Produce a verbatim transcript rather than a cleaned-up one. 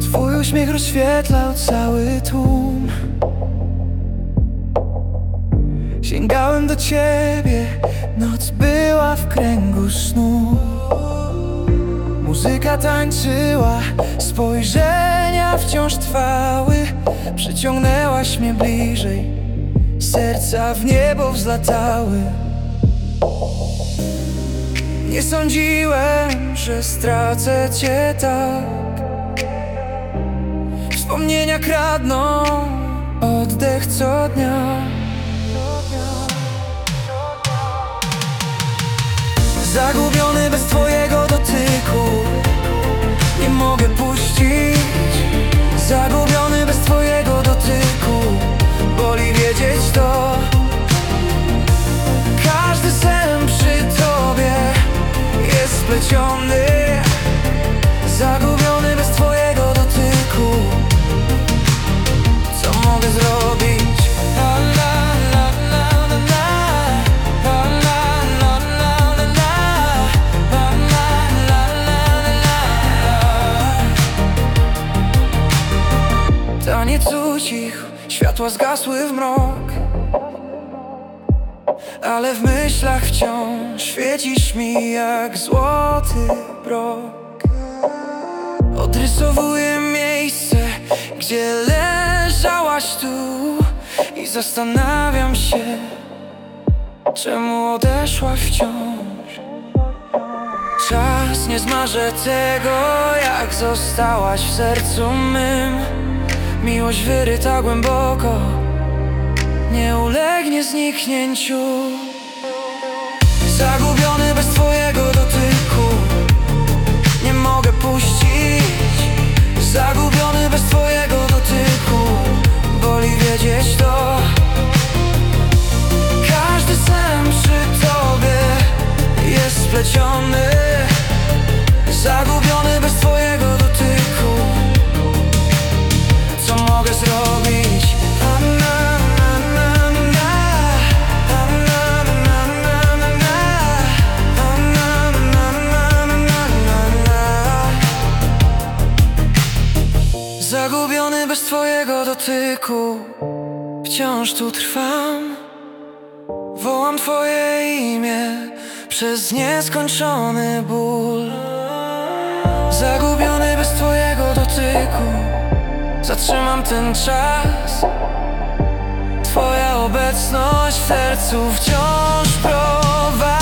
Twój uśmiech rozświetlał cały tłum. Sięgałem do ciebie, noc była w kręgu snu. Muzyka tańczyła, spojrzenia wciąż trwały. Przyciągnęłaś mnie bliżej, serca w niebo wzlatały. Nie sądziłem, że stracę cię tak. Wspomnienia kradną oddech co dnia. Zagubiony bez twojego dotyku, nie mogę puścić. Zagubiony bez twojego dotyku, boli wiedzieć to. Każdy sen przy tobie jest spleciony. Zagubiony bez twojego dotyku, co mogę zrobić? La, la, la, la, la, la, la, la, la, la, la, la. Taniec ucichł, światła zgasły w mrok, ale w myślach wciąż świecisz mi jak złoty brok. Odrysowuję miejsce, gdzie leżałaś tu, i zastanawiam się, czemu odeszłaś wciąż. Czas nie zmaże tego, jak zostałaś w sercu mym. Miłość wyryta głęboko, nie ulegnie zniknięciu. Zagubiony bez twojego dotyku, nie mogę puścić. Zagubiony bez twojego dotyku, boli wiedzieć to. Każdy sen przy tobie jest spleciony. Zagubiony bez twojego dotyku, co mogę zrobić? Zagubiony bez twojego dotyku, wciąż tu trwam. Wołam twoje imię przez nieskończony ból. Zagubiony bez twojego dotyku, zatrzymam ten czas. Twoja obecność w sercu wciąż prowadzi.